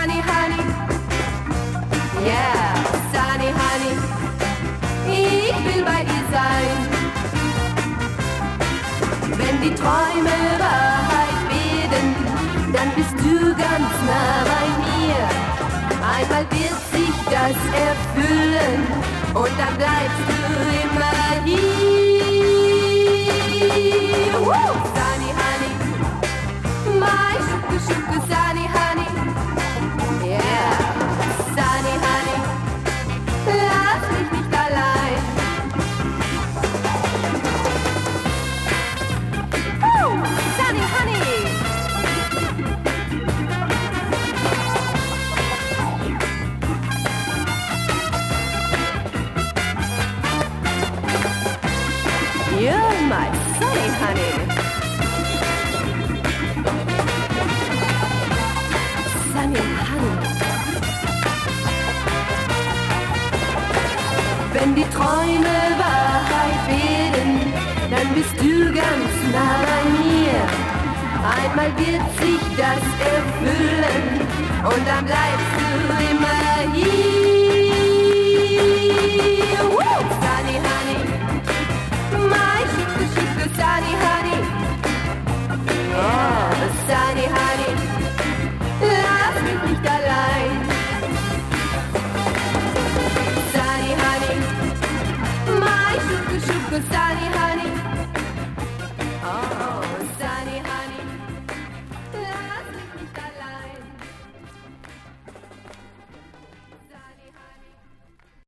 Sunny Honey. Yeah, Sunny Honey, ich will bei dir sein. Wenn die Träume Wahrheit werden, dann bist du ganz nah bei mir. Einmal wird sich das erfüllen und dann bleibst du immer hier. Sunny Honey, my Schucke Schucke Sunny Honey. Yeah, Sunny Honey, lass mich nicht allein. Sunny Honey. You're my Sunny Honey. Sunny Honey. Wenn die Träume Wahrheit werden, dann bist du ganz nah bei mir. Einmal wird sich das erfüllen und dann bleibst du immer hier. Sunny Honey, my Schucke Schucke Sunny Honey. Oh, Sunny Honey, lass mich nicht allein. Sunny Honey, my Schucke Schucke Sunny Honey.